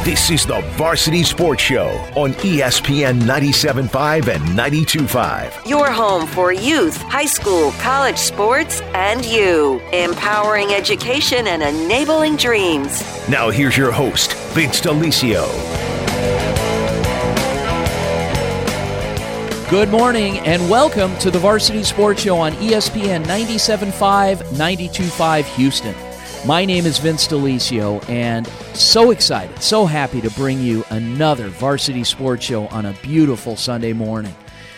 This is the Varsity Sports Show on ESPN 97.5 and 92.5. Your home for youth, high school, college sports, and you. Empowering education and enabling dreams. Now here's your host, Vince D'Alicio. Good morning and welcome to the Varsity Sports Show on ESPN 97.5, 92.5 Houston. My name is Vince D'Alicio, and so excited, so happy to bring you another Varsity Sports Show on a beautiful Sunday morning.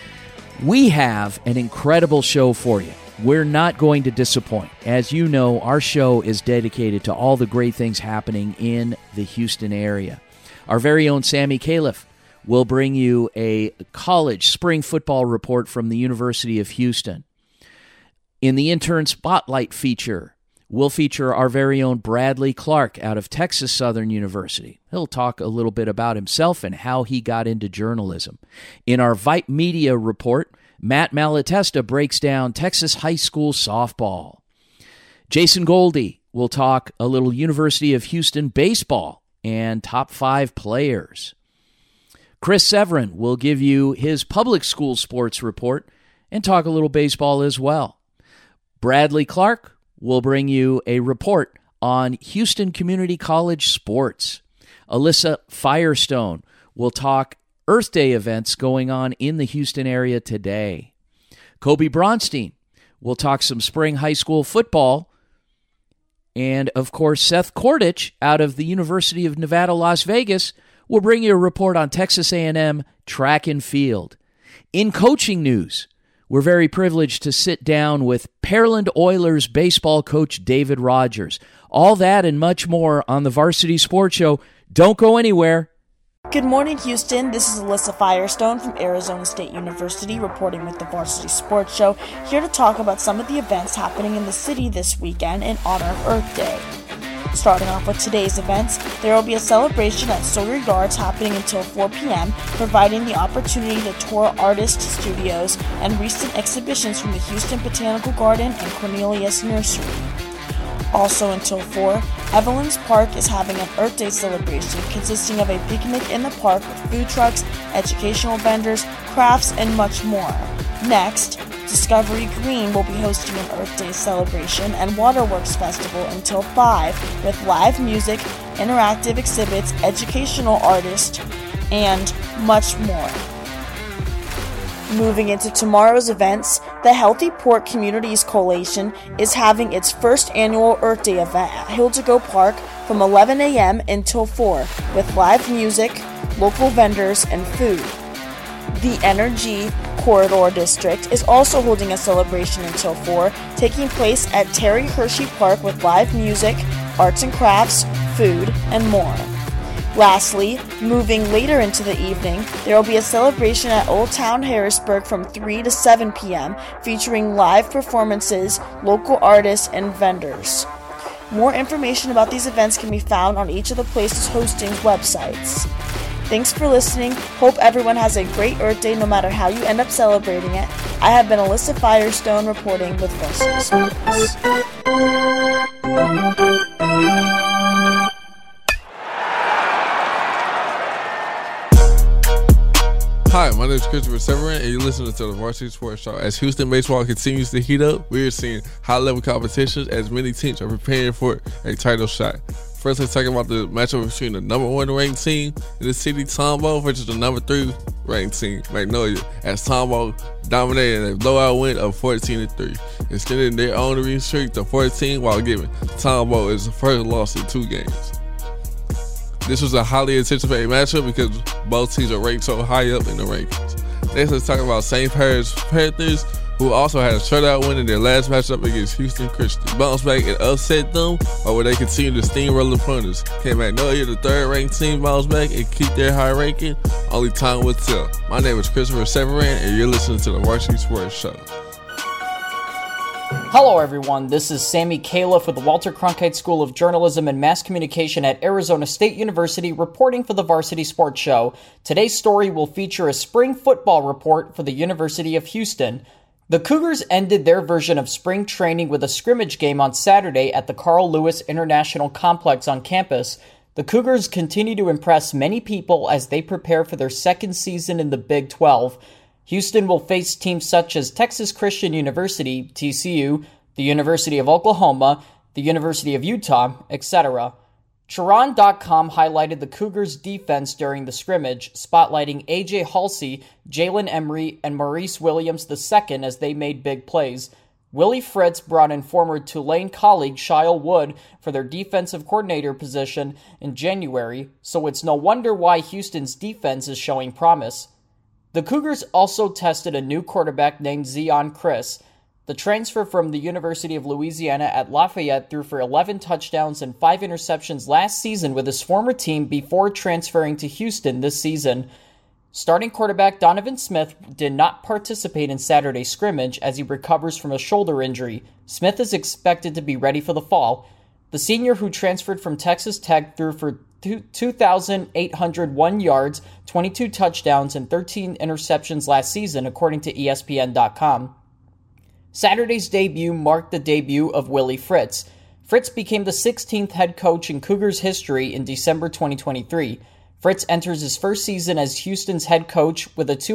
We have an incredible show for you. We're not going to disappoint. As you know, our show is dedicated to all the great things happening in the Houston area. Our very own Sammy Califf will bring you a college spring football report from the University of Houston. In the Intern Spotlight feature, we'll feature our very own Bradley Clark out of Texas Southern University. He'll talk a little bit about himself and how he got into journalism. In our Vipe Media report, Matt Malatesta breaks down Texas high school softball. Jason Goldie will talk a little University of Houston baseball and top 5 players. Chris Severin will give you his public school sports report and talk a little baseball as well. Bradley Clark will bring you a report on Houston Community College sports. Alyssa Firestone will talk Earth Day events going on in the Houston area today. Kobe Bronstein will talk some spring high school football. And, of course, Seth Kordich out of the University of Nevada, Las Vegas, will bring you a report on Texas A&M track and field. In coaching news, we're very privileged to sit down with Pearland Oilers baseball coach David Rogers. All that and much more on the Varsity Sports Show. Don't go anywhere. Good morning, Houston. This is Alyssa Firestone from Arizona State University reporting with the Varsity Sports Show, here to talk about some of the events happening in the city this weekend in honor of Earth Day. Starting off with today's events, there will be a celebration at Sawyer Yards happening until 4 p.m., providing the opportunity to tour artist studios and recent exhibitions from the Houston Botanical Garden and Cornelius Nursery. Also until 4, Evelyn's Park is having an Earth Day celebration consisting of a picnic in the park with food trucks, educational vendors, crafts, and much more. Next, Discovery Green will be hosting an Earth Day celebration and Waterworks Festival until 5 with live music, interactive exhibits, educational artists, and much more. Moving into tomorrow's events, the Healthy Port Communities Coalition is having its first annual Earth Day event at Hill to Go Park from 11 a.m. until 4 with live music, local vendors, and food. The Energy Corridor District is also holding a celebration until 4, taking place at Terry Hershey Park with live music, arts and crafts, food, and more. Lastly, moving later into the evening, there will be a celebration at Old Town Harrisburg from 3 to 7 p.m. featuring live performances, local artists, and vendors. More information about these events can be found on each of the places hosting websites. Thanks for listening. Hope everyone has a great Earth Day no matter how you end up celebrating it. I have been Alyssa Firestone reporting with Varsity Sports. Hi, my name is Christopher Severin, and you're listening to the Varsity Sports Show. As Houston baseball continues to heat up, we are seeing high-level competitions as many teams are preparing for a title shot. First, let's talk about the matchup between the number 1 ranked team in the city, Tomball, versus the number 3 ranked team, Magnolia, as Tomball dominated a blowout win of 14-3, extending their own winning streak to 14 while giving Tomball its first loss in 2 games. This was a highly anticipated matchup because both teams are ranked so high up in the rankings. Next, let's talk about St. Paris Panthers, who also had a shutout win in their last matchup against Houston Christian. Bounce back and upset them, or will they continue to steamroll opponents? Can Magnolia, the 3rd ranked team, bounce back and keep their high ranking? Only time will tell. My name is Christopher Severin, and you're listening to the Varsity Sports Show. Hello everyone, this is Sammy Califf with the Walter Cronkite School of Journalism and Mass Communication at Arizona State University reporting for the Varsity Sports Show. Today's story will feature a spring football report for the University of Houston. The Cougars ended their version of spring training with a scrimmage game on Saturday at the Carl Lewis International Complex on campus. The Cougars continue to impress many people as they prepare for their second season in the Big 12. Houston will face teams such as Texas Christian University, TCU, the University of Oklahoma, the University of Utah, etc. Chiron.com highlighted the Cougars' defense during the scrimmage, spotlighting A.J. Halsey, Jalen Emery, and Maurice Williams II as they made big plays. Willie Fritz brought in former Tulane colleague Shyle Wood for their defensive coordinator position in January, so it's no wonder why Houston's defense is showing promise. The Cougars also tested a new quarterback named Zion Chris. The transfer from the University of Louisiana at Lafayette threw for 11 touchdowns and 5 interceptions last season with his former team before transferring to Houston this season. Starting quarterback Donovan Smith did not participate in Saturday's scrimmage as he recovers from a shoulder injury. Smith is expected to be ready for the fall. The senior who transferred from Texas Tech threw for 2,801 yards, 22 touchdowns, and 13 interceptions last season, according to ESPN.com. Saturday's debut marked the debut of Willie Fritz. Fritz became the 16th head coach in Cougars history in December 2023. Fritz enters his first season as Houston's head coach with a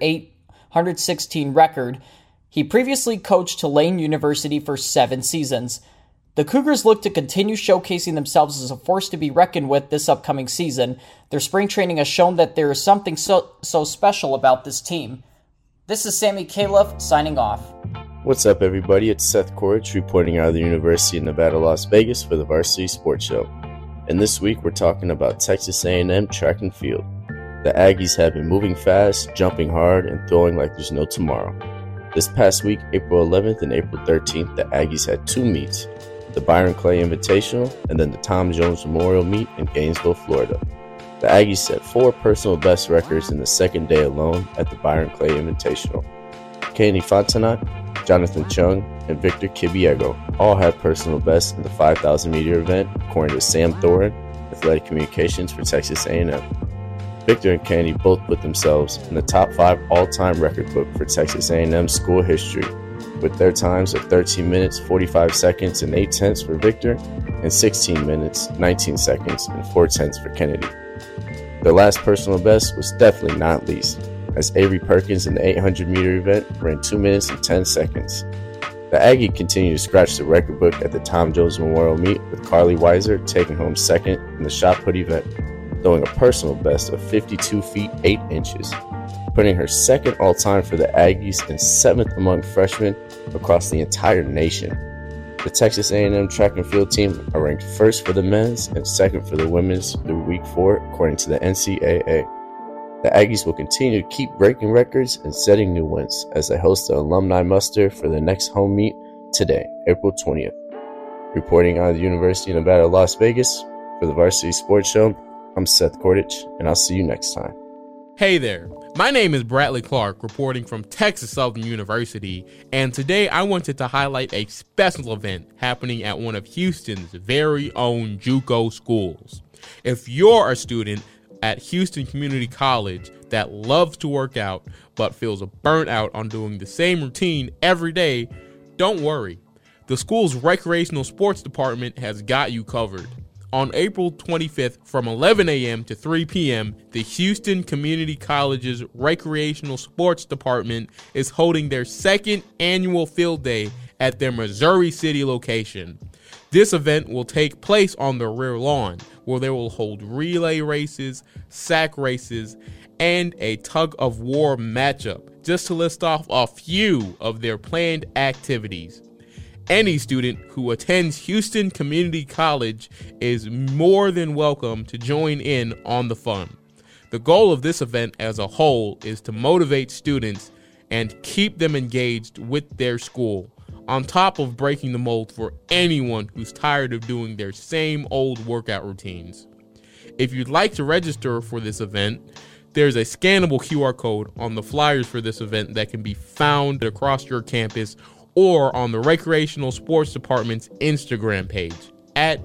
208-116 record. He previously coached Tulane University for 7 seasons. The Cougars look to continue showcasing themselves as a force to be reckoned with this upcoming season. Their spring training has shown that there is something so special about this team. This is Sammy Califf signing off. What's up, everybody? It's Seth Korich reporting out of the University of Nevada, Las Vegas for the Varsity Sports Show. And this week we're talking about Texas A&M track and field. The Aggies have been moving fast, jumping hard, and throwing like there's no tomorrow. This past week, April 11th and April 13th, the Aggies had 2 meets, the Byron Clay Invitational and then the Tom Jones Memorial Meet in Gainesville, Florida. The Aggies set 4 personal best records in the second day alone at the Byron Clay Invitational. Kennedy Fontenot, Jonathan Chung, and Victor Kibiego all had personal bests in the 5,000 meter event, according to Sam Thorin, Athletic Communications for Texas A&M. Victor and Kennedy both put themselves in the top 5 all-time record book for Texas A&M school history, with their times of 13 minutes, 45 seconds, and 8 tenths for Victor, and 16 minutes, 19 seconds, and 4 tenths for Kennedy. Their last personal best was definitely not least, as Avery Perkins in the 800-meter event ran 2 minutes and 10 seconds. The Aggie continued to scratch the record book at the Tom Jones Memorial Meet, with Carly Weiser taking home second in the shot put event, throwing a personal best of 52 feet 8 inches, putting her second all-time for the Aggies and 7th among freshmen across the entire nation. The Texas A&M track and field team are ranked first for the men's and second for the women's through week 4, according to the NCAA. The Aggies will continue to keep breaking records and setting new ones as they host the alumni muster for the next home meet today, April 20th. Reporting out of the University of Nevada, Las Vegas for the Varsity Sports Show, I'm Seth Korich, and I'll see you next time. Hey there, my name is Bradley Clark, reporting from Texas Southern University, and today I wanted to highlight a special event happening at one of Houston's very own JUCO schools. If you're a student at Houston Community College that loves to work out but feels burnt out on doing the same routine every day, don't worry. The school's recreational sports department has got you covered. On April 25th from 11 a.m. to 3 p.m., the Houston Community College's recreational sports department is holding their second annual field day at their Missouri City location. This event will take place on the rear lawn, where they will hold relay races, sack races, and a tug-of-war matchup, just to list off a few of their planned activities. Any student who attends Houston Community College is more than welcome to join in on the fun. The goal of this event as a whole is to motivate students and keep them engaged with their school, on top of breaking the mold for anyone who's tired of doing their same old workout routines. If you'd like to register for this event, there's a scannable QR code on the flyers for this event that can be found across your campus or on the Recreational Sports Department's Instagram page at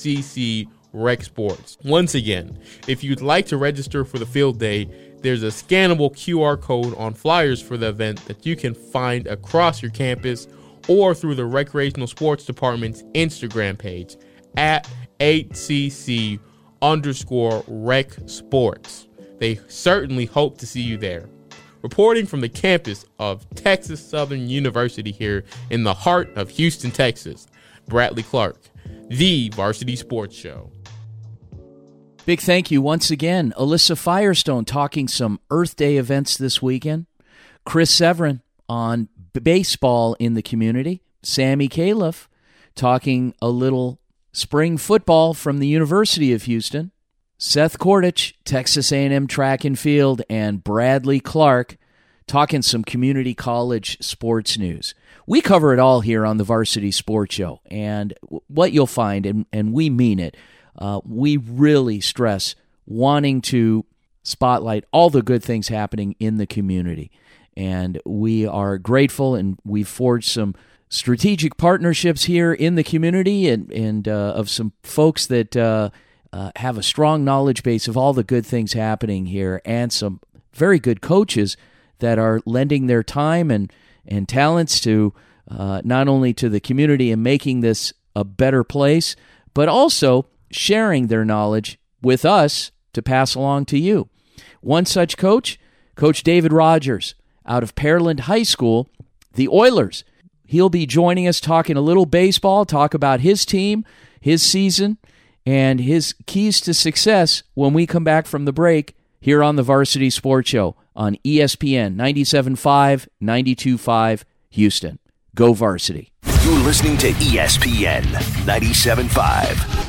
HCC Rec Sports. Once again, if you'd like to register for the field day, there's a scannable QR code on flyers for the event that you can find across your campus or through the Recreational Sports Department's Instagram page at HCC _rec sports. They certainly hope to see you there. Reporting from the campus of Texas Southern University here in the heart of Houston, Texas, Bradley Clark, the Varsity Sports Show. Big thank you once again. Alyssa Firestone talking some Earth Day events this weekend. Chris Severin on baseball in the community. Sammy Califf talking a little spring football from the University of Houston. Seth Kordich, Texas A&M track and field, and Bradley Clark talking some community college sports news. We cover it all here on the Varsity Sports Show, and what you'll find, and we mean it, we really stress wanting to spotlight all the good things happening in the community. And we are grateful, and we've forged some strategic partnerships here in the community and of some folks that have a strong knowledge base of all the good things happening here, and some very good coaches that are lending their time and talents to not only to the community and making this a better place, but also sharing their knowledge with us to pass along to you. One such coach, Coach David Rogers out of Pearland High School, the Oilers. He'll be joining us talking a little baseball, talk about his team, his season, and his keys to success when we come back from the break here on the Varsity Sports Show on ESPN 97.5, 92.5 Houston. Go Varsity. You're listening to ESPN 97.5.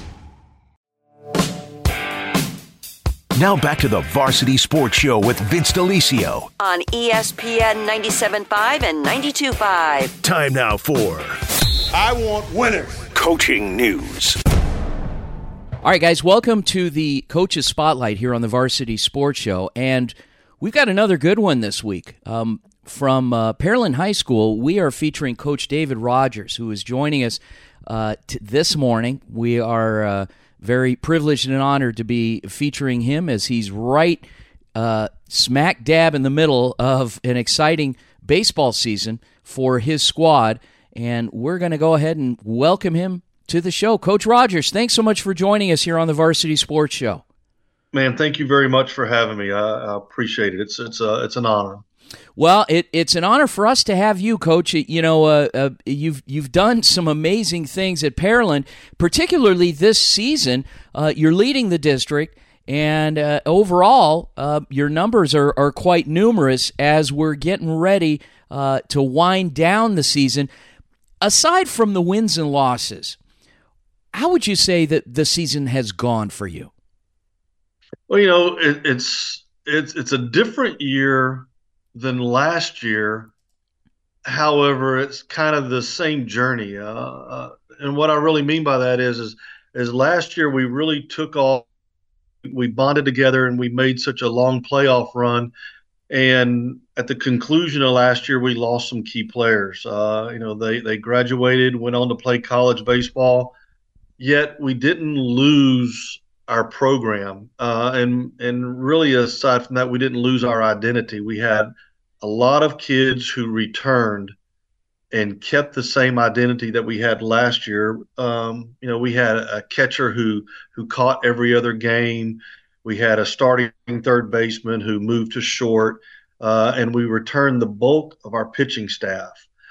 Now back to the Varsity Sports Show with Vince DeLisio on ESPN 97.5 and 92.5. Time now for I Want Winners Coaching News. All right, guys, welcome to the Coaches Spotlight here on the Varsity Sports Show. And we've got another good one this week. From Pearland High School, we are featuring Coach David Rogers, who is joining us this morning. We are very privileged and honored to be featuring him as he's right smack dab in the middle of an exciting baseball season for his squad. And we're going to go ahead and welcome him to the show. Coach Rogers, thanks so much for joining us here on the Varsity Sports Show. Man, thank you very much for having me. I appreciate it. It's an honor. Well, it's an honor for us to have you, Coach. You know, you've done some amazing things at Pearland, particularly this season. You're leading the district, and overall, your numbers are quite numerous as we're getting ready to wind down the season. Aside from the wins and losses, how would you say that the season has gone for you? Well, you know, it's a different year than last year. However, it's kind of the same journey. And what I really mean by that is last year we really took off, we bonded together, and we made such a long playoff run. And at the conclusion of last year, we lost some key players. They graduated, went on to play college baseball, yet we didn't lose our program. And really, aside from that, we didn't lose our identity. We had a lot of kids who returned and kept the same identity that we had last year. We had a catcher who caught every other game. We had a starting third baseman who moved to short, and we returned the bulk of our pitching staff.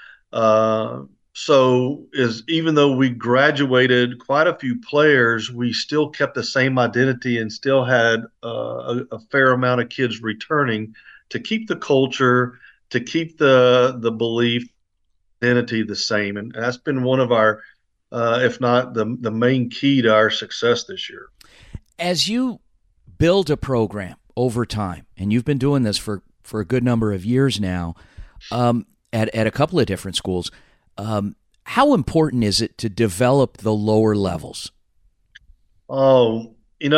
So even though we graduated quite a few players, we still kept the same identity and still had a fair amount of kids returning to keep the culture, to keep the belief, identity the same. And that's been one of our, if not the main key to our success this year. As you build a program over time, and you've been doing this for a good number of years now, at a couple of different schools, how important is it to develop the lower levels? Oh,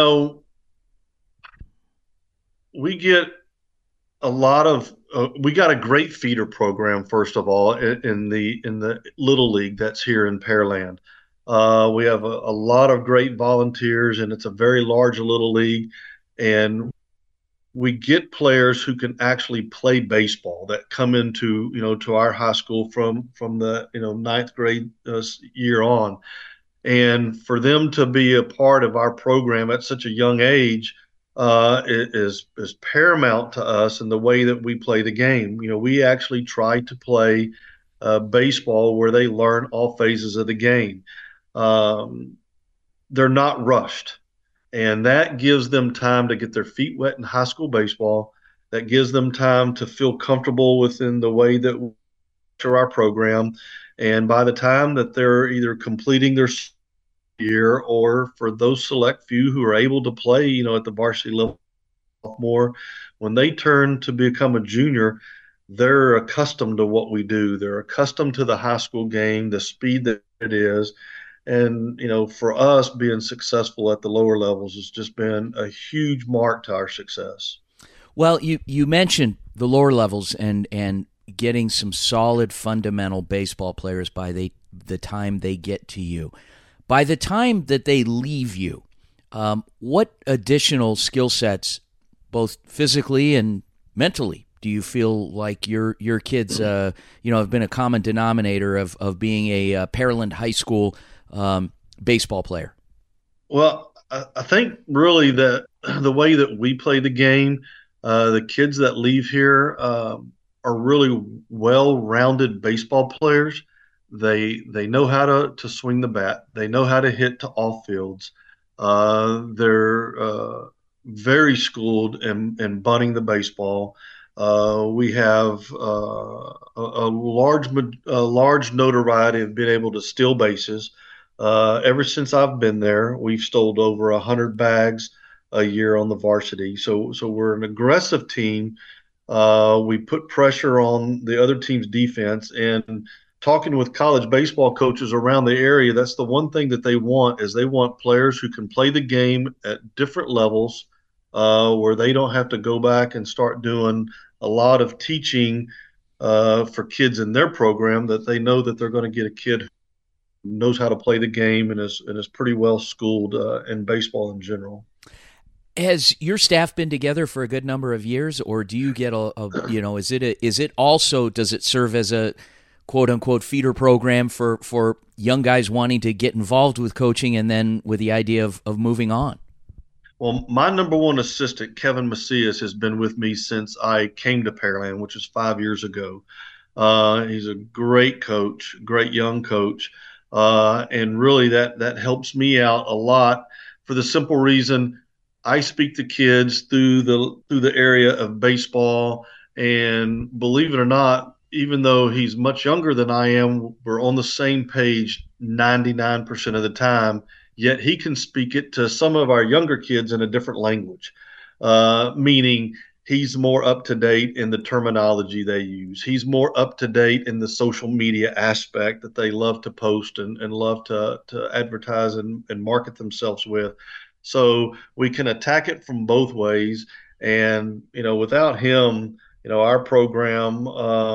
we get a lot of we got a great feeder program, first of all, in the Little League that's here in Pearland. We have a lot of great volunteers, and it's a very large Little League, and we get players who can actually play baseball that come into to our high school from the ninth grade year on. And for them to be a part of our program at such a young age is paramount to us in the way that we play the game. We actually try to play baseball where they learn all phases of the game. They're not rushed, and that gives them time to get their feet wet in high school baseball. That gives them time to feel comfortable within the way that we structure our program. And by the time that they're either completing their year, or for those select few who are able to play, at the varsity level more, when they turn to become a junior, they're accustomed to what we do. They're accustomed to the high school game, the speed that it is. And, for us, being successful at the lower levels has just been a huge mark to our success. Well, you mentioned the lower levels and getting some solid fundamental baseball players by the time they get to you. By the time that they leave you, what additional skill sets, both physically and mentally, do you feel like your kids have been a common denominator of being a Pearland High School baseball player? Well, I think really that the way that we play the game, the kids that leave here are really well-rounded baseball players. They know how to swing the bat. They know how to hit to all fields. They're very schooled in bunting the baseball. We have a large notoriety of being able to steal bases. Ever since I've been there, we've stole over 100 bags a year on the varsity. So we're an aggressive team. We put pressure on the other team's defense, and talking with college baseball coaches around the area, that's the one thing that they want is they want players who can play the game at different levels, where they don't have to go back and start doing a lot of teaching for kids in their program, that they know that they're going to get a kid who knows how to play the game and is pretty well schooled in baseball in general. Has your staff been together for a good number of years, or do you get does it serve as a quote unquote feeder program for young guys wanting to get involved with coaching and then with the idea of moving on? Well, my number one assistant, Kevin Macias, has been with me since I came to Pearland, which is 5 years ago. He's a great coach, great young coach. And really that helps me out a lot for the simple reason I speak to kids through the area of baseball, and believe it or not, even though he's much younger than I am, we're on the same page 99% of the time, yet he can speak it to some of our younger kids in a different language, meaning he's more up to date in the terminology they use. He's more up to date in the social media aspect that they love to post and love to advertise and market themselves with. So we can attack it from both ways. And, without him, our program,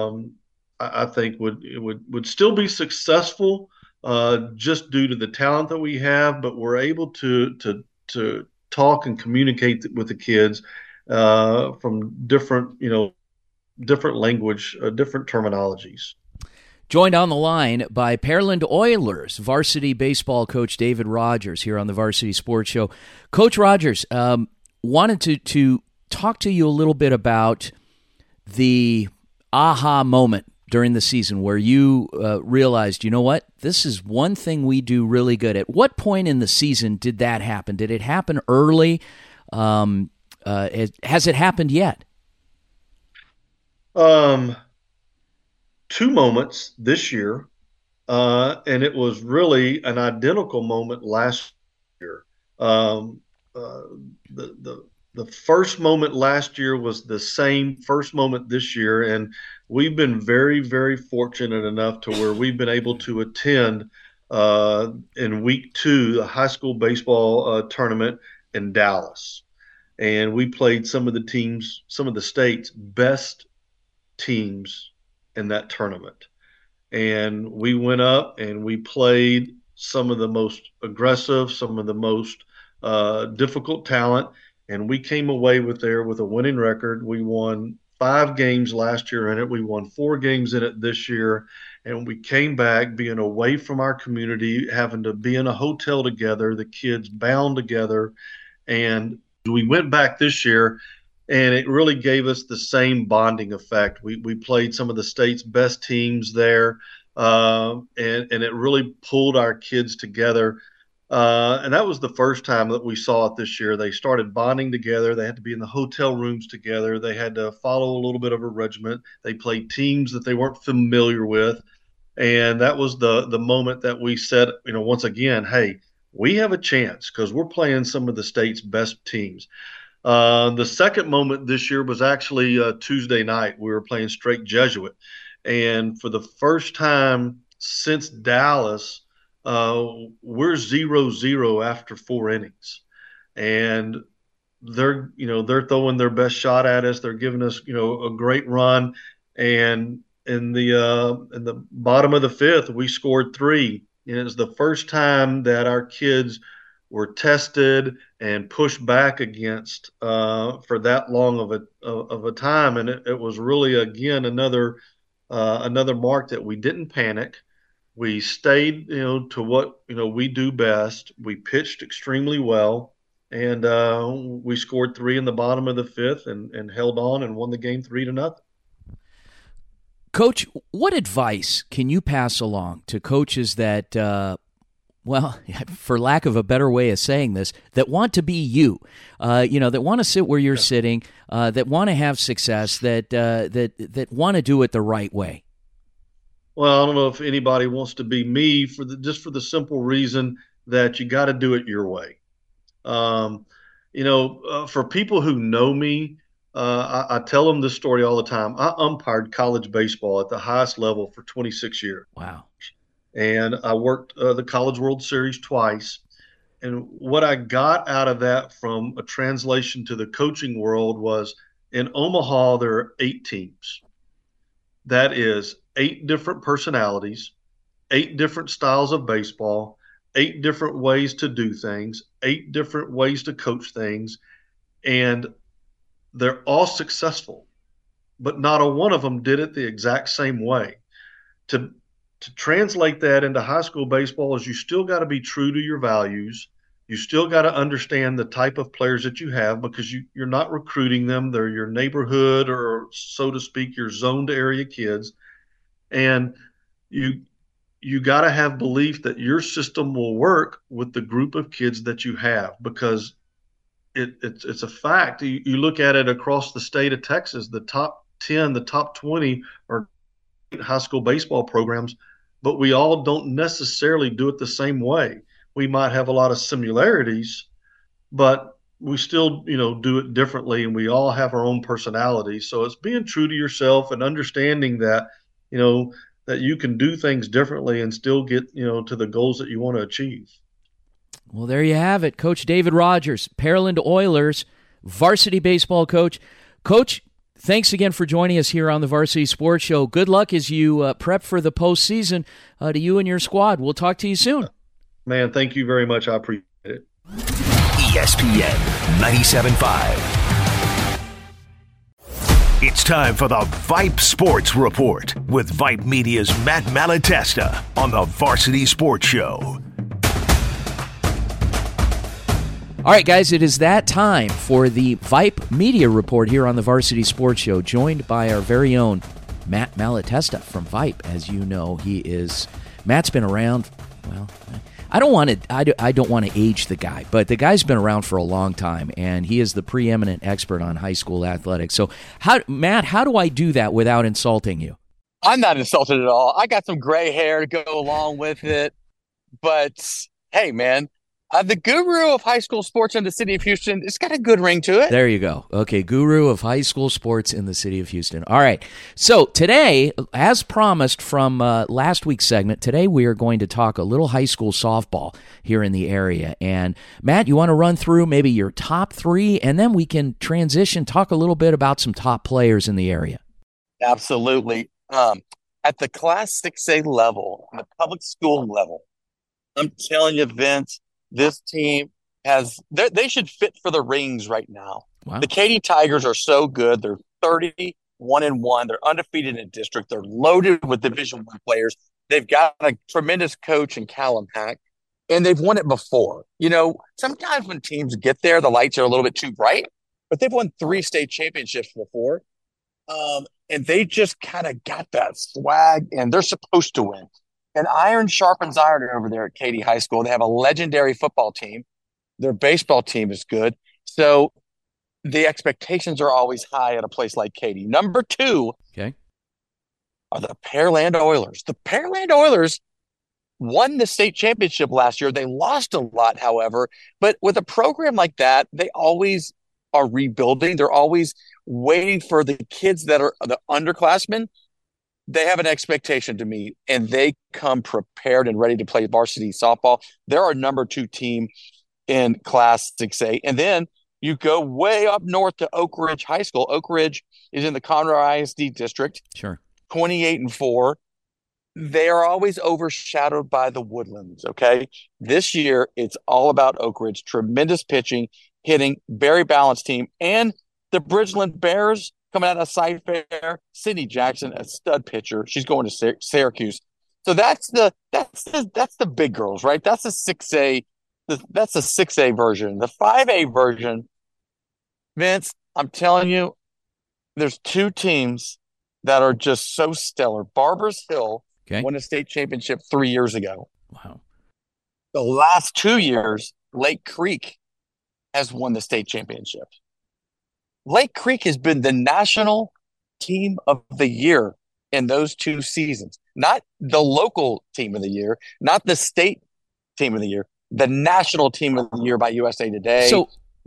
I think would still be successful just due to the talent that we have, but we're able to talk and communicate with the kids from different language, different terminologies. Joined on the line by Pearland Oilers varsity baseball coach David Rogers here on the Varsity Sports Show. Coach Rogers, wanted to talk to you a little bit about the aha moment during the season where you realized, you know what, this is one thing we do really good. At what point in the season did that happen? Did it happen early? Has it happened yet? 2 moments this year, and it was really an identical moment last year. The first moment last year was the same first moment this year, and we've been very, very fortunate enough to where we've been able to attend in week 2 the high school baseball tournament in Dallas. And we played some of the state's best teams in that tournament. And we went up and we played some of the most aggressive, some of the most difficult talent. And we came away with a winning record. We won 5 games last year in it. We won 4 games in it this year. And we came back being away from our community, having to be in a hotel together, the kids bound together. And we went back this year, and it really gave us the same bonding effect. We played some of the state's best teams there, and it really pulled our kids together. And that was the first time that we saw it this year. They started bonding together. They had to be in the hotel rooms together. They had to follow a little bit of a regiment. They played teams that they weren't familiar with. And that was the moment that we said, once again, hey, we have a chance because we're playing some of the state's best teams. The second moment this year was actually Tuesday night. We were playing Strake Jesuit. And for the first time since Dallas, we're 0-0 after 4 innings. And they're throwing their best shot at us. They're giving us, a great run. And in the bottom of the fifth, we scored 3. And it was the first time that our kids were tested and pushed back against for that long of a time. And it was really, again, another mark that we didn't panic. We stayed, to what, we do best. We pitched extremely well, and we scored 3 in the bottom of the fifth and held on and won the game 3-0. Coach, what advice can you pass along to coaches that, for lack of a better way of saying this, that want to be you, that want to sit where you're sitting, that want to have success, that want to do it the right way? Well, I don't know if anybody wants to be me just for the simple reason that you got to do it your way. For people who know me, I tell them this story all the time. I umpired college baseball at the highest level for 26 years. Wow. And I worked the College World Series twice. And what I got out of that from a translation to the coaching world was in Omaha, there are 8 teams. That is 8 different personalities, 8 different styles of baseball, 8 different ways to do things, 8 different ways to coach things. And they're all successful, but not a one of them did it the exact same way. To translate that into high school baseball is you still got to be true to your values. You still got to understand the type of players that you have because you're not recruiting them. They're your neighborhood or, so to speak, your zoned area kids. And you got to have belief that your system will work with the group of kids that you have because it's a fact. You look at it across the state of Texas, the top 10, the top 20 are high school baseball programs, but we all don't necessarily do it the same way. We might have a lot of similarities, but we still, do it differently, and we all have our own personalities. So it's being true to yourself and understanding that, that you can do things differently and still get, to the goals that you want to achieve. Well, there you have it. Coach David Rogers, Pearland Oilers, varsity baseball coach. Coach, thanks again for joining us here on the Varsity Sports Show. Good luck as you prep for the postseason to you and your squad. We'll talk to you soon. Man, thank you very much. I appreciate it. ESPN 97.5. It's time for the Vype Sports Report with Vype Media's Matt Malatesta on the Varsity Sports Show. All right, guys, it is that time for the Vype Media Report here on the Varsity Sports Show, joined by our very own Matt Malatesta from Vype. As you know, Matt's been around, well, I don't want to age the guy, but the guy's been around for a long time, and he is the preeminent expert on high school athletics. So, Matt, how do I do that without insulting you? I'm not insulted at all. I got some gray hair to go along with it, but hey, man. The guru of high school sports in the city of Houston, it's got a good ring to it. There you go. Okay, guru of high school sports in the city of Houston. All right. So today, as promised from last week's segment, today we are going to talk a little high school softball here in the area. And Matt, you want to run through maybe your top 3, and then we can transition, talk a little bit about some top players in the area. Absolutely. At the Class 6A level, the public school level, I'm telling you, Vince, this team they should fit for the rings right now. Wow. The Katy Tigers are so good. They're 30 1-1. They're undefeated in district. They're loaded with Division I players. They've got a tremendous coach in Callum Hack, and they've won it before. Sometimes when teams get there, the lights are a little bit too bright, but they've won 3 state championships before. And they just kind of got that swag, and they're supposed to win. And iron sharpens iron over there at Katy High School. They have a legendary football team. Their baseball team is good. So the expectations are always high at a place like Katy. Number 2 are the Pearland Oilers. The Pearland Oilers won the state championship last year. They lost a lot, however. But with a program like that, they always are rebuilding. They're always waiting for the kids that are the underclassmen. They have an expectation to meet, and they come prepared and ready to play varsity softball. They're our number 2 team in Class 6A. And then you go way up north to Oak Ridge High School. Oak Ridge is in the Conroe ISD district. Sure. 28-4. They are always overshadowed by the Woodlands, okay? This year, it's all about Oak Ridge. Tremendous pitching, hitting, very balanced team. And the Bridgeland Bears coming out of Cy-Fair, Sydney Jackson, a stud pitcher. She's going to Syracuse. So that's the big girls, right? That's a 6A. That's a 6A version. The 5A version, Vince, I'm telling you, there's 2 teams that are just so stellar. Barbers Hill won a state championship 3 years ago. Wow. The last 2 years, Lake Creek has won the state championship. Lake Creek has been the national team of the year in those 2 seasons. Not the local team of the year, not the state team of the year, the national team of the year by USA Today, so,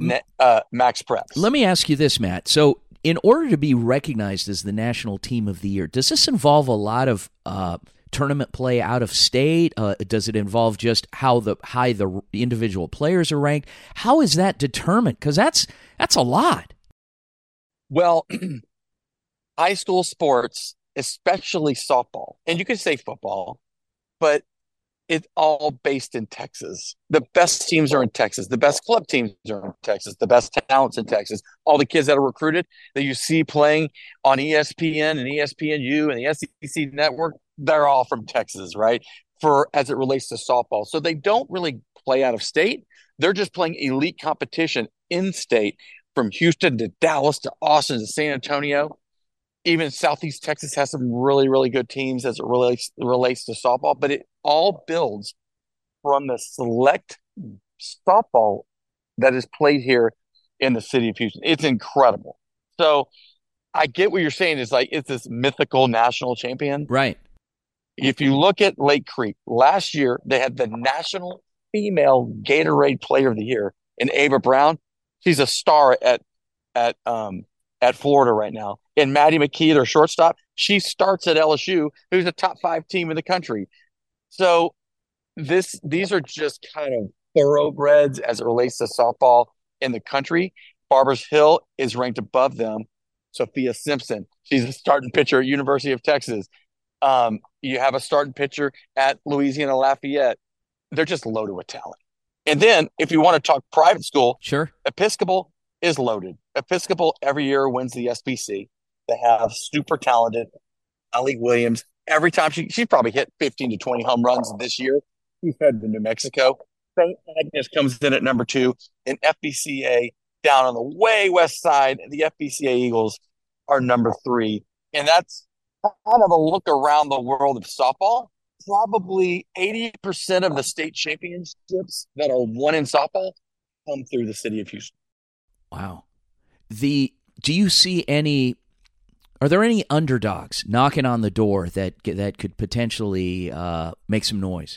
Max Preps. Let me ask you this, Matt. So in order to be recognized as the national team of the year, does this involve a lot of tournament play out of state? Does it involve just how high the individual players are ranked? How is that determined? Because that's a lot. Well, high school sports, especially softball, and you could say football, but it's all based in Texas. The best teams are in Texas. The best club teams are in Texas. The best talents in Texas. All the kids that are recruited that you see playing on ESPN and ESPNU and the SEC network, they're all from Texas, right? As it relates to softball. So they don't really play out of state. They're just playing elite competition in state, from Houston to Dallas to Austin to San Antonio. Even Southeast Texas has some really, really good teams as it relates to softball, but it all builds from the select softball that is played here in the city of Houston. It's incredible. So I get what you're saying. It's like it's this mythical national champion. Right. If you look at Lake Creek, last year they had the national female Gatorade Player of the Year in Ava Brown. She's a star at Florida right now. And Maddie McKee, their shortstop, she starts at LSU, who's a top 5 team in the country. So these are just kind of thoroughbreds as it relates to softball in the country. Barbers Hill is ranked above them. Sophia Simpson, she's a starting pitcher at University of Texas. You have a starting pitcher at Louisiana Lafayette. They're just loaded with talent. And then if you want to talk private school, sure, Episcopal is loaded. Episcopal every year wins the SBC. They have super talented Ali Williams. Every time she's probably hit 15 to 20 home runs this year. She's headed to New Mexico. St. Agnes comes in at number 2. And FBCA down on the way west side, the FBCA Eagles are number 3. And that's kind of a look around the world of softball. Probably 80% of the state championships that are won in softball come through the city of Houston. Wow. Do you see are there any underdogs knocking on the door that could potentially make some noise?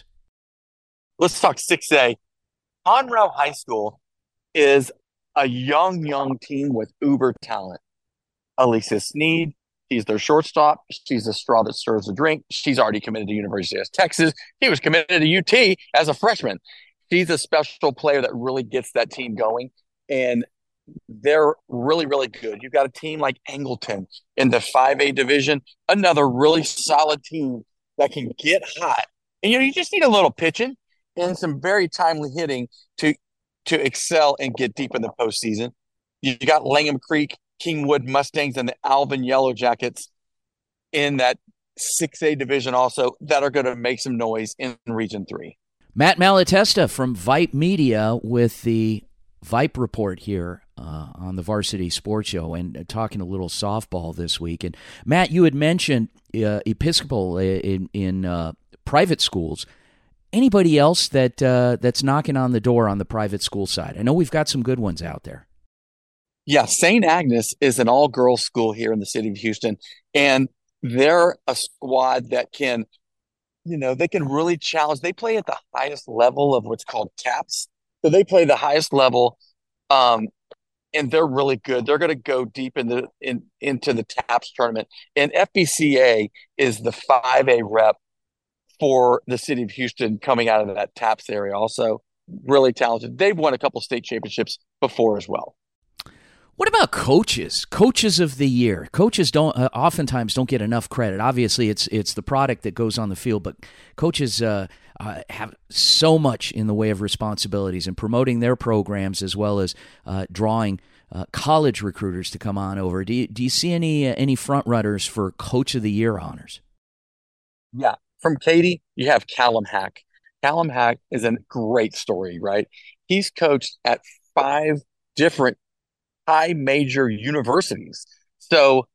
Let's talk 6A. Conroe High School is a young team with uber talent. Alicia Sneed, she's their shortstop. She's a straw that stirs the drink. She's already committed to University of Texas. She was committed to UT as a freshman. She's a special player that really gets that team going, and they're really, really good. You've got a team like Angleton in the 5A division, another really solid team that can get hot. And, you just need a little pitching and some very timely hitting to excel and get deep in the postseason. You got Langham Creek Kingwood Mustangs and the Alvin Yellow Jackets in that 6A division also that are going to make some noise in Region 3. Matt Malatesta from Vipe Media with the Vipe Report here on the Varsity Sports Show, and talking a little softball this week. And Matt, you had mentioned Episcopal in private schools. Anybody else that's knocking on the door on the private school side? I know we've got some good ones out there. Yeah, St. Agnes is an all-girls school here in the city of Houston, and they're a squad that can, they can really challenge. They play at the highest level of what's called TAPS. So they play the highest level, and they're really good. They're going to go deep into the TAPS tournament. And FBCA is the 5A rep for the city of Houston coming out of that TAPS area. Also really talented. They've won a couple state championships before as well. What about coaches? Coaches of the year. Coaches oftentimes don't get enough credit. Obviously, it's the product that goes on the field, but coaches have so much in the way of responsibilities in promoting their programs, as well as drawing college recruiters to come on over. Do you see any front runners for Coach of the Year honors? Yeah, from Katy, you have Callum Hack. Callum Hack is a great story, right? He's coached at 5 different high major universities. So,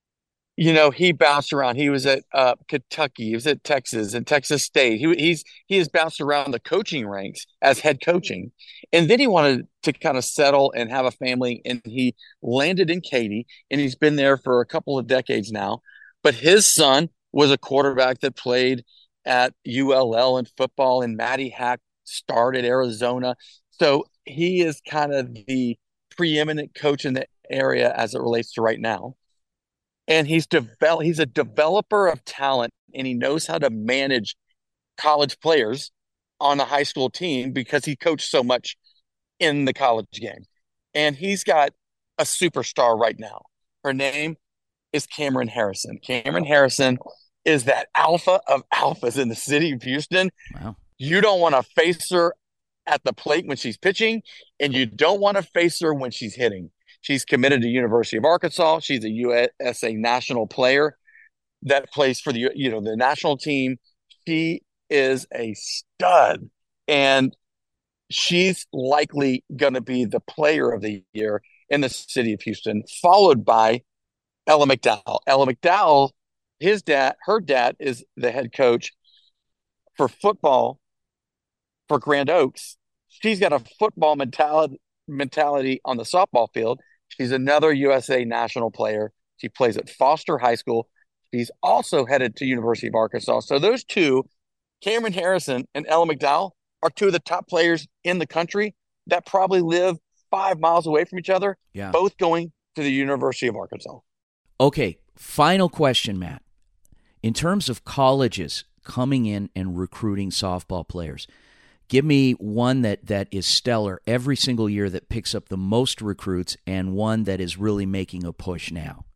he bounced around. He was at Kentucky. He was at Texas and Texas State. He has bounced around the coaching ranks as head coaching. And then he wanted to kind of settle and have a family, and he landed in Katy, and he's been there for a couple of decades now. But his son was a quarterback that played at ULL in football, and Matty Hack started Arizona. So he is kind of the preeminent coach in the area as it relates to right now. And he's a developer of talent, and he knows how to manage college players on a high school team because he coached so much in the college game. And he's got a superstar right now. Her name is Cameron Harrison. Cameron Harrison is that alpha of alphas in the city of Houston. Wow. You don't want to face her at the plate when she's pitching, and you don't want to face her when she's hitting. She's committed to University of Arkansas. She's a USA national player that plays for the national team. She is a stud, and she's likely going to be the player of the year in the city of Houston, followed by Ella McDowell. Ella McDowell, her dad is the head coach for football for Grand Oaks. She's got a football mentality on the softball field. She's another USA national player. She plays at Foster High School. She's also headed to University of Arkansas. So those two, Cameron Harrison and Ella McDowell, are 2 of the top players in the country that probably live 5 miles away from each other, both going to the University of Arkansas. Okay, final question, Matt. In terms of colleges coming in and recruiting softball players, give me one that is stellar every single year that picks up the most recruits, and one that is really making a push now.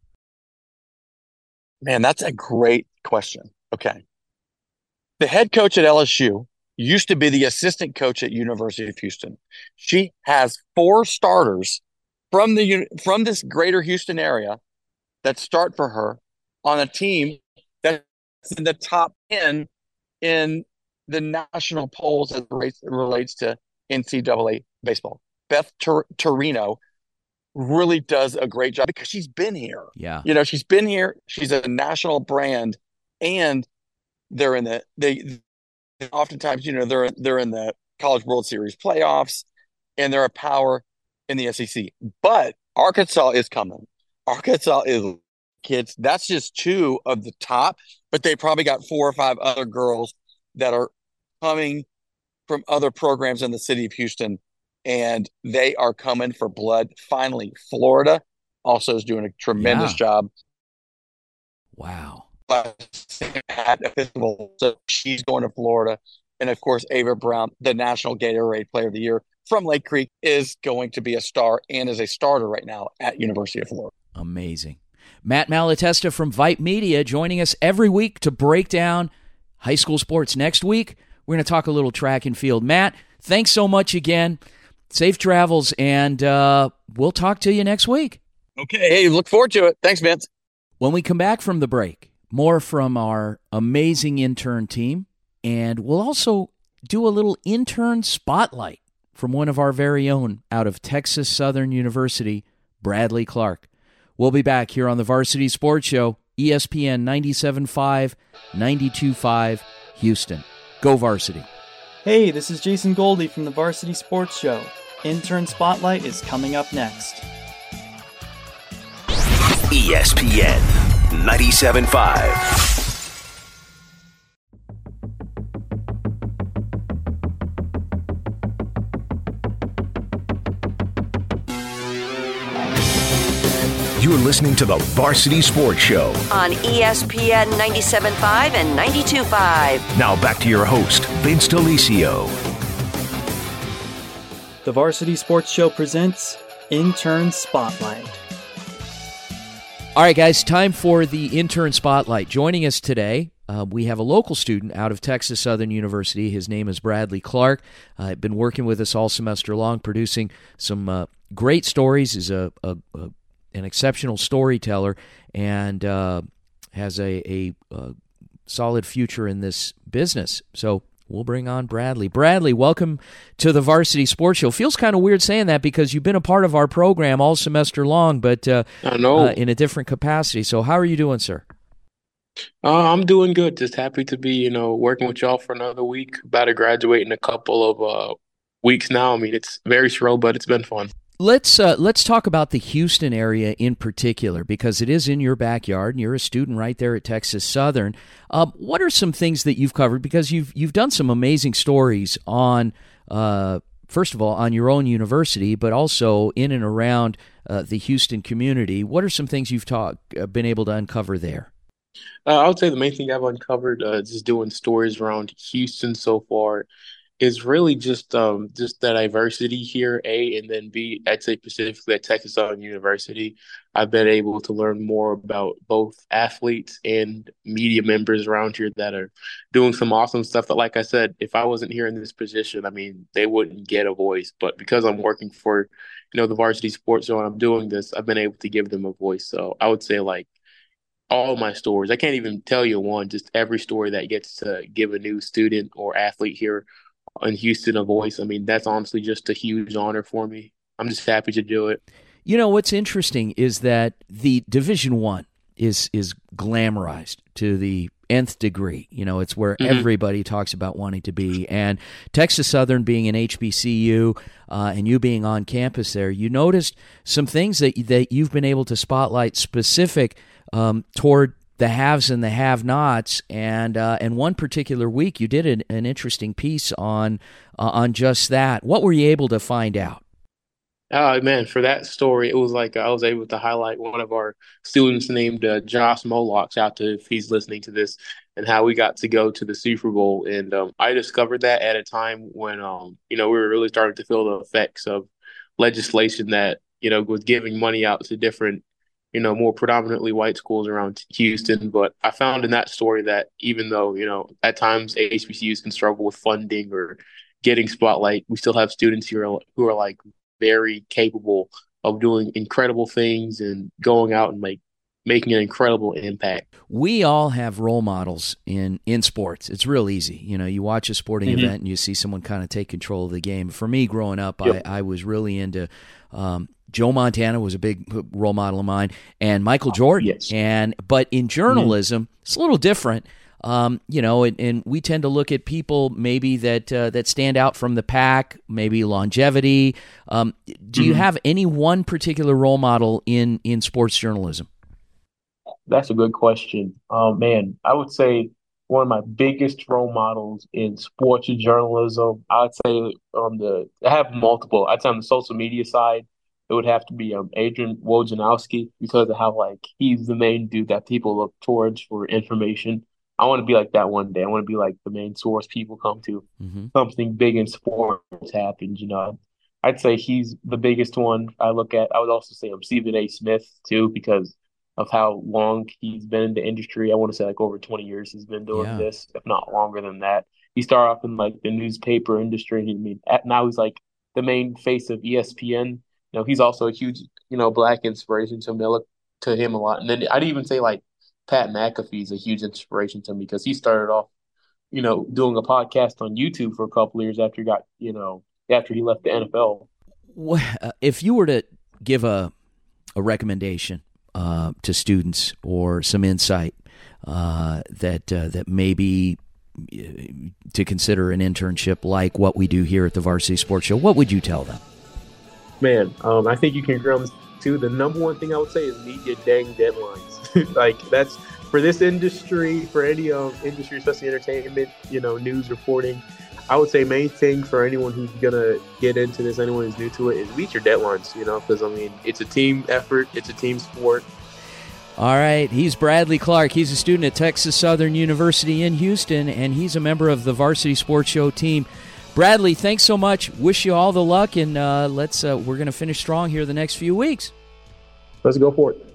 Man, that's a great question. Okay. The head coach at LSU used to be the assistant coach at University of Houston. She has 4 starters from this greater Houston area that start for her on a team that's in the top 10 in the national polls as it relates to NCAA baseball. Beth Torino really does a great job because she's been here. Yeah. She's been here. She's a national brand, and they're in oftentimes, they're in the College World Series playoffs, and they're a power in the SEC. But Arkansas is coming. Arkansas is kids. That's just 2 of the top, but they probably got 4 or 5 other girls that are coming from other programs in the city of Houston, and they are coming for blood. Finally, Florida also is doing a tremendous job. Wow. So she's going to Florida. And of course, Ava Brown, the National Gatorade Player of the Year from Lake Creek, is going to be a star and is a starter right now at University of Florida. Amazing. Matt Malatesta from Vipe Media joining us every week to break down high school sports. Next week, we're going to talk a little track and field. Matt, thanks so much again. Safe travels, and we'll talk to you next week. Okay. Hey, look forward to it. Thanks, Vince. When we come back from the break, more from our amazing intern team, and we'll also do a little intern spotlight from one of our very own out of Texas Southern University, Bradley Clark. We'll be back here on the Varsity Sports Show, ESPN 97.5, 92.5, Houston. Go Varsity. Hey, this is Jason Goldie from the Varsity Sports Show. Intern Spotlight is coming up next. ESPN 97.5. You're listening to the Varsity Sports Show on ESPN 97.5 and 92.5. Now back to your host, Vince DeLisio. The Varsity Sports Show presents Intern Spotlight. All right, guys, time for the Intern Spotlight. Joining us today, we have a local student out of Texas Southern University. His name is Bradley Clark. Been working with us all semester long, producing some great stories. He's an exceptional storyteller and has a solid future in this business. So we'll bring on Bradley. Bradley, welcome to the Varsity Sports Show. Feels kind of weird saying that because you've been a part of our program all semester long, but I know. In a different capacity. So how are you doing, sir? I'm doing good. Just happy to be, working with y'all for another week. About to graduate in a couple of weeks now. I mean, it's very slow, but it's been fun. Let's talk about the Houston area in particular because it is in your backyard and you're a student right there at Texas Southern. What are some things that you've covered? Because you've done some amazing stories on, first of all, on your own university, but also in and around the Houston community. What are some things you've been able to uncover there? I would say the main thing I've uncovered just doing stories around Houston so far is really just the diversity here, A, and then B, I'd say specifically at Texas Southern University, I've been able to learn more about both athletes and media members around here that are doing some awesome stuff that, like I said, if I wasn't here in this position, I mean, they wouldn't get a voice. But because I'm working for, the Varsity Sports Show and I'm doing this, I've been able to give them a voice. So I would say, like, all my stories, I can't even tell you one, just every story that gets to give a new student or athlete here in Houston a voice. I mean, that's honestly just a huge honor for me. I'm just happy to do it. What's interesting is that the Division I is glamorized to the nth degree. It's where everybody talks about wanting to be. And Texas Southern being an HBCU and you being on campus there, you noticed some things that you've been able to spotlight specific toward the haves and the have-nots, and one particular week you did an interesting piece on just that. What were you able to find out? Oh, man, for that story, it was like I was able to highlight one of our students named Josh Moloch, out to if he's listening to this, and how we got to go to the Super Bowl. And I discovered that at a time when, we were really starting to feel the effects of legislation that, was giving money out to different more predominantly white schools around Houston. But I found in that story that even though, at times HBCUs can struggle with funding or getting spotlight, we still have students who are like very capable of doing incredible things and going out and like making an incredible impact. We all have role models in sports. It's real easy. You watch a sporting event and you see someone kind of take control of the game. For me, growing up, I was really into Joe Montana was a big role model of mine, and Michael Jordan. Yes. But in journalism, it's a little different. And we tend to look at people maybe that stand out from the pack, maybe longevity. Do you have any one particular role model in sports journalism? That's a good question. Man, I would say one of my biggest role models in sports journalism, I'd say I have multiple. I'd say on the social media side, it would have to be Adrian Wojnarowski because of how he's the main dude that people look towards for information. I want to be like that one day. I want to be like the main source people come to. Something big in sports happens, I'd say he's the biggest one I look at. I would also say Stephen A. Smith too because of how long he's been in the industry. I want to say over 20 years he's been doing this, if not longer than that. He started off in the newspaper industry. Now he's the main face of ESPN. He's also a huge black inspiration to him a lot. And then I'd even say like Pat McAfee's a huge inspiration to me because he started off, doing a podcast on YouTube for a couple of years after he got, after he left the NFL. If you were to give a recommendation to students or some insight that maybe to consider an internship like what we do here at the Varsity Sports Show, what would you tell them? Man, I think you can agree on this too. The number one thing I would say is meet your dang deadlines. Like that's for this industry, for any industry, especially entertainment, news reporting. I would say main thing for anyone who's gonna get into this, anyone who's new to it, is meet your deadlines. Because it's a team effort, it's a team sport. All right, he's Bradley Clark. He's a student at Texas Southern University in Houston, and he's a member of the Varsity Sports Show team. Bradley, thanks so much. Wish you all the luck, and we're going to finish strong here the next few weeks. Let's go for it.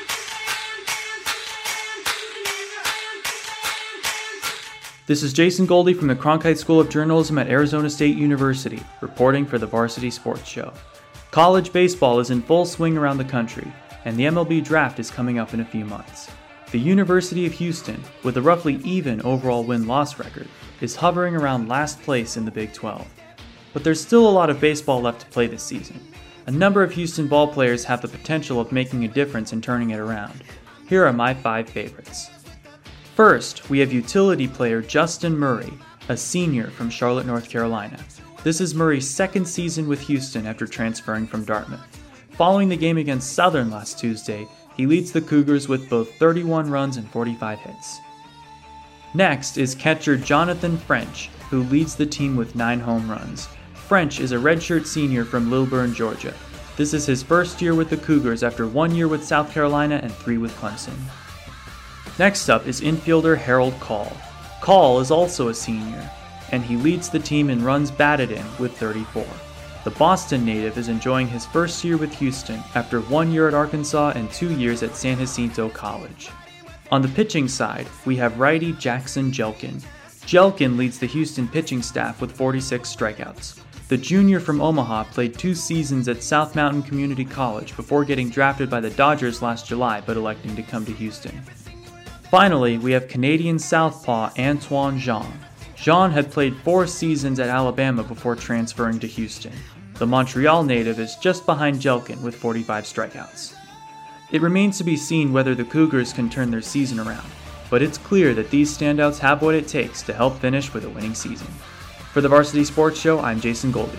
This is Jason Goldie from the Cronkite School of Journalism at Arizona State University, reporting for the Varsity Sports Show. College baseball is in full swing around the country, and the MLB draft is coming up in a few months. The University of Houston, with a roughly even overall win-loss record, is hovering around last place in the Big 12. But there's still a lot of baseball left to play this season. A number of Houston ballplayers have the potential of making a difference and turning it around. Here are my 5 favorites. First, we have utility player Justin Murray, a senior from Charlotte, North Carolina. This is Murray's second season with Houston after transferring from Dartmouth. Following the game against Southern last Tuesday, he leads the Cougars with both 31 runs and 45 hits. Next is catcher Jonathan French, who leads the team with 9 home runs. French is a redshirt senior from Lilburn, Georgia. This is his first year with the Cougars after 1 year with South Carolina and 3 with Clemson. Next up is infielder Harold Call. Call is also a senior, and he leads the team in runs batted in with 34. The Boston native is enjoying his first year with Houston after 1 year at Arkansas and 2 years at San Jacinto College. On the pitching side, we have righty Jackson Jelkin. Jelkin leads the Houston pitching staff with 46 strikeouts. The junior from Omaha played 2 seasons at South Mountain Community College before getting drafted by the Dodgers last July but electing to come to Houston. Finally, we have Canadian southpaw Antoine Jean. Jean had played 4 seasons at Alabama before transferring to Houston. The Montreal native is just behind Jelkin with 45 strikeouts. It remains to be seen whether the Cougars can turn their season around, but it's clear that these standouts have what it takes to help finish with a winning season. For the Varsity Sports Show, I'm Jason Goldie.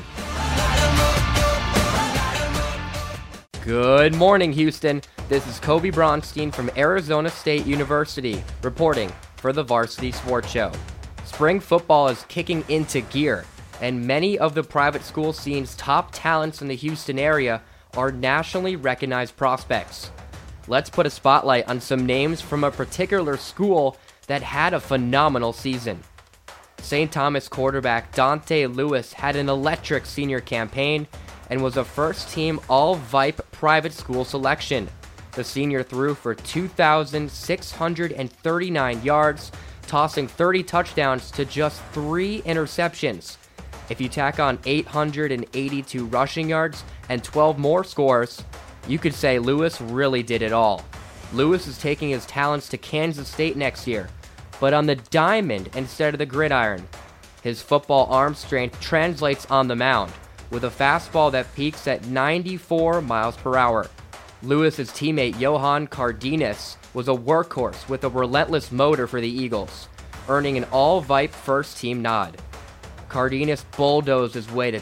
Good morning, Houston. This is Kobe Bronstein from Arizona State University, reporting for the Varsity Sports Show. Spring football is kicking into gear, and many of the private school scene's top talents in the Houston area are nationally recognized prospects. Let's put a spotlight on some names from a particular school that had a phenomenal season. St. Thomas quarterback Dante Lewis had an electric senior campaign and was a first-team all-Vipe private school selection. The senior threw for 2,639 yards, tossing 30 touchdowns to just 3 interceptions. If you tack on 882 rushing yards and 12 more scores, you could say Lewis really did it all. Lewis is taking his talents to Kansas State next year, but on the diamond instead of the gridiron. His football arm strength translates on the mound, with a fastball that peaks at 94 miles per hour. Lewis's teammate Johan Cardenas was a workhorse with a relentless motor for the Eagles, earning an all-Vipe first-team nod. Cardenas bulldozed his way to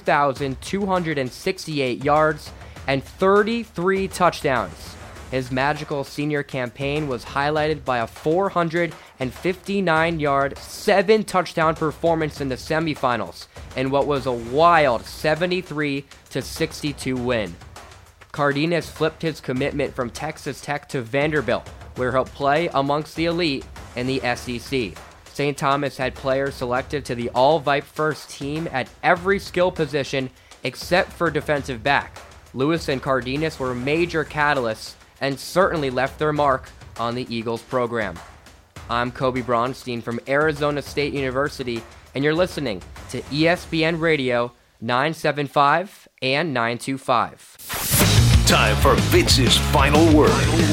2,268 yards and 33 touchdowns. His magical senior campaign was highlighted by a 459-yard, 7-touchdown performance in the semifinals in what was a wild 73-62 win. Cardenas flipped his commitment from Texas Tech to Vanderbilt, where he'll play amongst the elite in the SEC. St. Thomas had players selected to the all-Vipe first team at every skill position except for defensive back. Lewis and Cardenas were major catalysts and certainly left their mark on the Eagles program. I'm Kobe Bronstein from Arizona State University, and you're listening to ESPN Radio 975 and 925. Time for Vince's final word.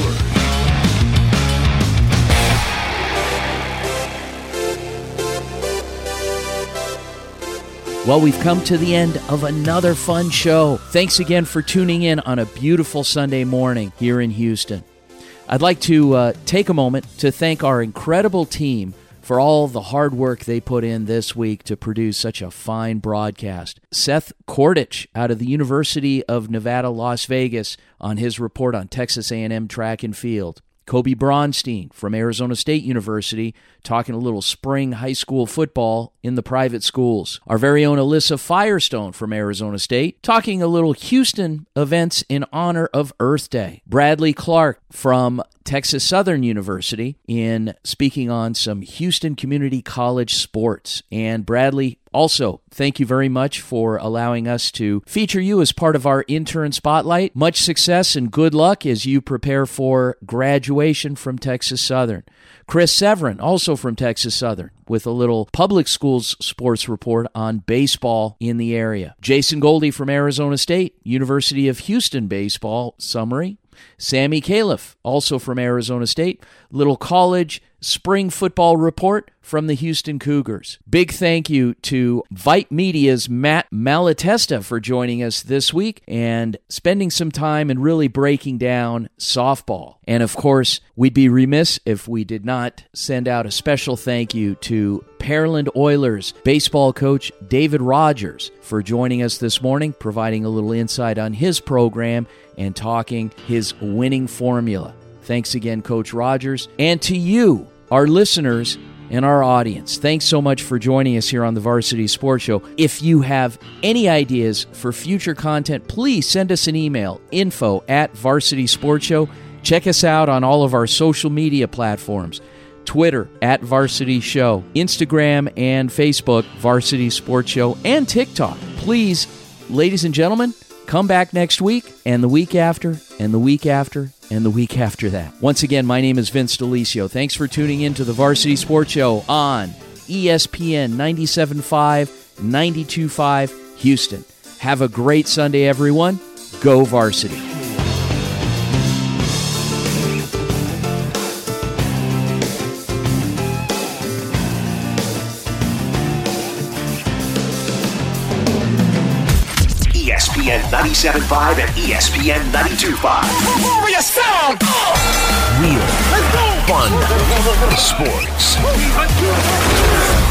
Well, we've come to the end of another fun show. Thanks again for tuning in on a beautiful Sunday morning here in Houston. I'd like to take a moment to thank our incredible team for all the hard work they put in this week to produce such a fine broadcast. Seth Kordich out of the University of Nevada, Las Vegas, on his report on Texas A&M track and field. Kobe Bronstein from Arizona State University talking a little spring high school football in the private schools. Our very own Alyssa Firestone from Arizona State talking a little Houston events in honor of Earth Day. Bradley Clark from Texas Southern University in speaking on some Houston Community College sports. And Bradley, also, thank you very much for allowing us to feature you as part of our intern spotlight. Much success and good luck as you prepare for graduation from Texas Southern. Chris Severin, also from Texas Southern, with a little public schools sports report on baseball in the area. Jason Goldie from Arizona State, University of Houston baseball summary. Sammy Califf, also from Arizona State, little college spring football report from the Houston Cougars. Big thank you to Vipe Media's Matt Malatesta for joining us this week and spending some time and really breaking down softball. And of course, we'd be remiss if we did not send out a special thank you to Pearland Oilers baseball coach David Rogers for joining us this morning, providing a little insight on his program and talking his winning formula. Thanks again, Coach Rogers. And to you, our listeners and our audience, thanks so much for joining us here on the Varsity Sports Show. If you have any ideas for future content, please send us an email, info@Varsity Sports Show. Check us out on all of our social media platforms. Twitter @Varsity Show, Instagram and Facebook, Varsity Sports Show, and TikTok. Please, ladies and gentlemen, come back next week, and the week after, and the week after, and the week after that. Once again, my name is Vince DeLisio. Thanks for tuning in to the Varsity Sports Show on ESPN 97.5, 92.5 Houston. Have a great Sunday, everyone. Go Varsity. ESPN 97.5 and ESPN 92.5. Warrior sound! Real, fun, sports.